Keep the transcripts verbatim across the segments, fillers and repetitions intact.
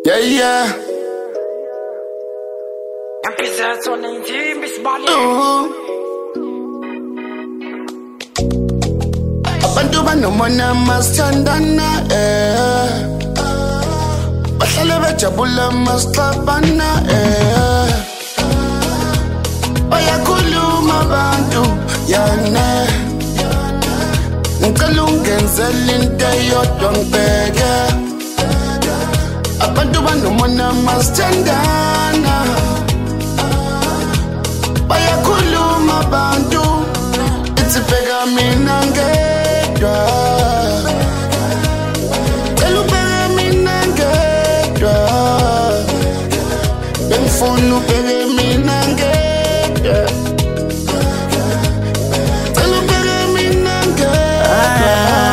Yeah, yeah. Uh-huh. Abantu banomona masithandana eh bahlale bejabula masixabana eh bayakhuluma abantu yana ngicela ungenzele into eyodwa ngibheke abantu banomona masithandana bayakhuluma abantu ithi bheka mina ngedwa cela ubheke mina ngedwa bengifuna ubheke mina ngedwa cela ubheke mina ngedwa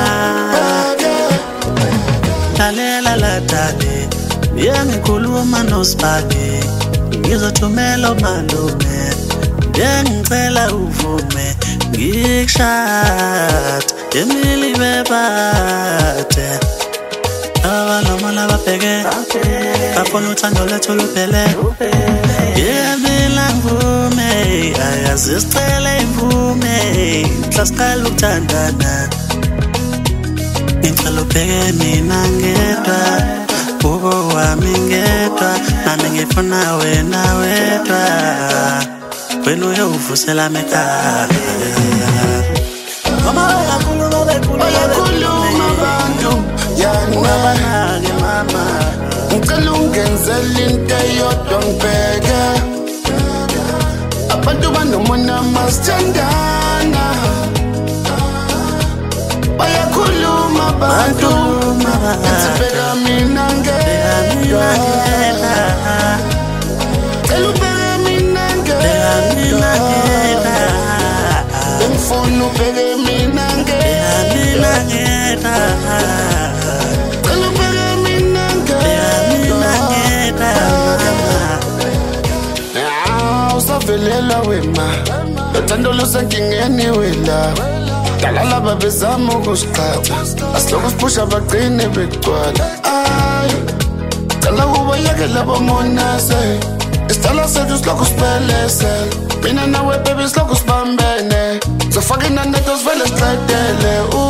lalela la dade ngiyakhuluma noSibake ngizothumela umalume ngicela uvume ngikushada emili bebade abantu lababheke bafuna uthando lethu luphele yebila mvume ayazi sicela imvume mhlasiqala ukuthandana ngicela ubheke mina ngedwa ubo wami ngedwa nami ngifuna wena wedwa wena uyovusela mekhaya mama bayakhuluma abantu yana mama ngicela ungenzele into eyodwa ngibheke abantu banomona masithandana bayakhuluma abantu ithi bheka mina ngedwa cela ubheke mina ngedwa bengifuna ubheke mina ngedwa cela ubheke mina ngedwa usavelela wema uthando lusenkingeni wela dala laba bezama ukusiqhatha asilokhu siphusha bagcine begcwala ay cela ubayeke labo monase isitala sethu silokhu siphelese mina nawe baby silokhu sibambene sofaka inanetho sivele siqedele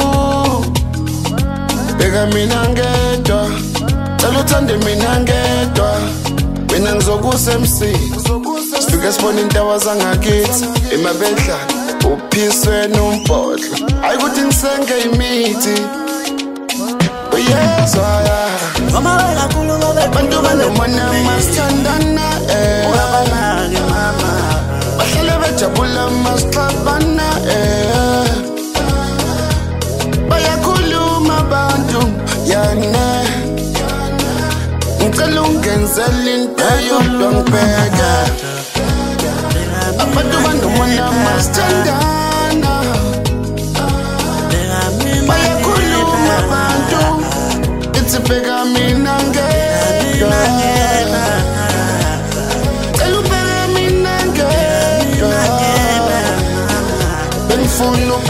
bheka mina ngedwa cela uthande mina ngedwa mina ngizokusa M C sifike sibona intawa zangakithi emabedlana uphiswe nombhodlo hayi ukuthi ngisenge imithi uyezwa mama bayakhuluma abantu banomona masithandana eh babanake mama bahlale bejabula masixabana eh bayakhuluma abantu yana ngicela ungenzele into eyodwa ngibheke abantu banomona masithandana bayakhuluma abantu ithi bheka mina ngedwa cela ubheke mina ngedwa bengifuna